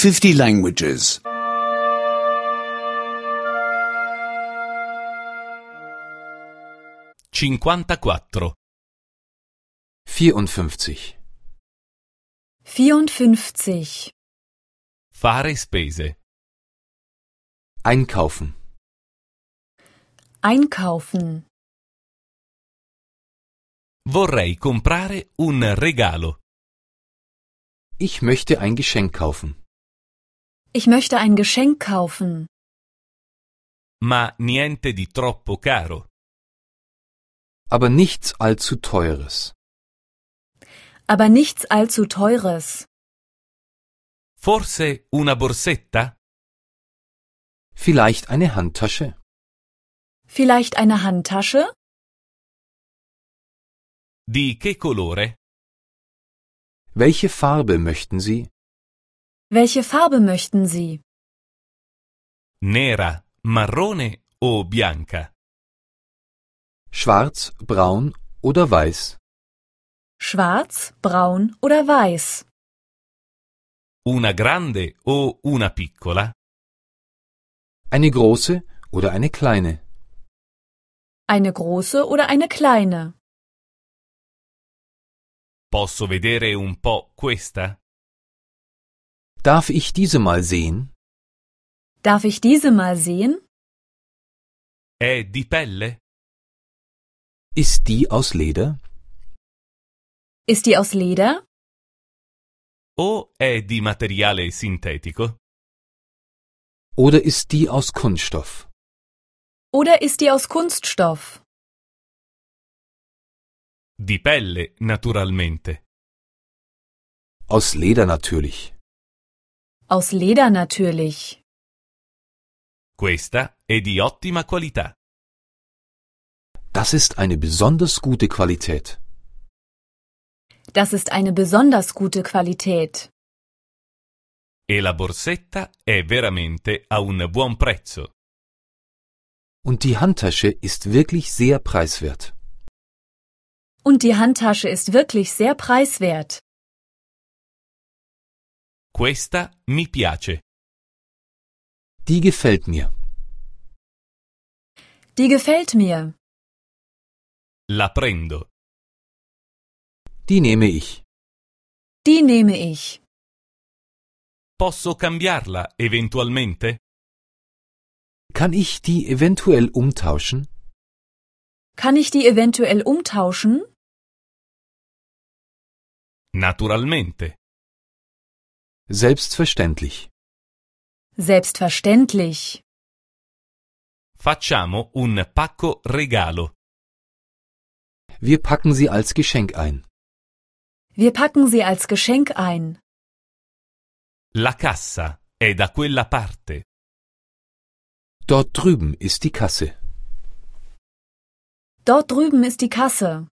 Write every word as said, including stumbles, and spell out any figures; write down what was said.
fifty languages. cinquantaquattro. vierundfünfzig. vierundfünfzig. Fare spese. Einkaufen. Einkaufen. Vorrei comprare un regalo. Ich möchte ein Geschenk kaufen. Ich möchte ein Geschenk kaufen. Ma niente di troppo caro. Aber nichts allzu Teures. Aber nichts allzu Teures. Forse una borsetta? Vielleicht eine Handtasche? Vielleicht eine Handtasche? Di che colore? Welche Farbe möchten Sie? Welche Farbe möchten Sie? Nera, marrone o bianca? Schwarz, braun oder weiß? Schwarz, braun oder weiß? Una grande o una piccola? Eine große oder eine kleine? Eine große oder eine kleine? Posso vedere un po' questa? Darf ich diese mal sehen? Darf ich diese mal sehen? È di pelle? Ist die aus Leder? Ist die aus Leder? O è di materiale sintetico? Oder ist die aus Kunststoff? Oder ist die aus Kunststoff? Di pelle, naturalmente. Aus Leder natürlich. Aus Leder natürlich. Questa è di ottima qualità. Das ist eine besonders gute Qualität. Das ist eine besonders gute Qualität. E la borsetta è veramente a un buon prezzo. Und die Handtasche ist wirklich sehr preiswert. Und die Handtasche ist wirklich sehr preiswert. Questa mi piace. Die gefällt mir. Die gefällt mir. La prendo. Die nehme ich. Die nehme ich. Posso cambiarla eventualmente? Kann ich die eventuell umtauschen? Kann ich die eventuell umtauschen? Naturalmente. Selbstverständlich. Selbstverständlich. Facciamo un pacco regalo. Wir packen sie als Geschenk ein. Wir packen sie als Geschenk ein. La cassa è da quella parte. Dort drüben ist die Kasse. Dort drüben ist die Kasse.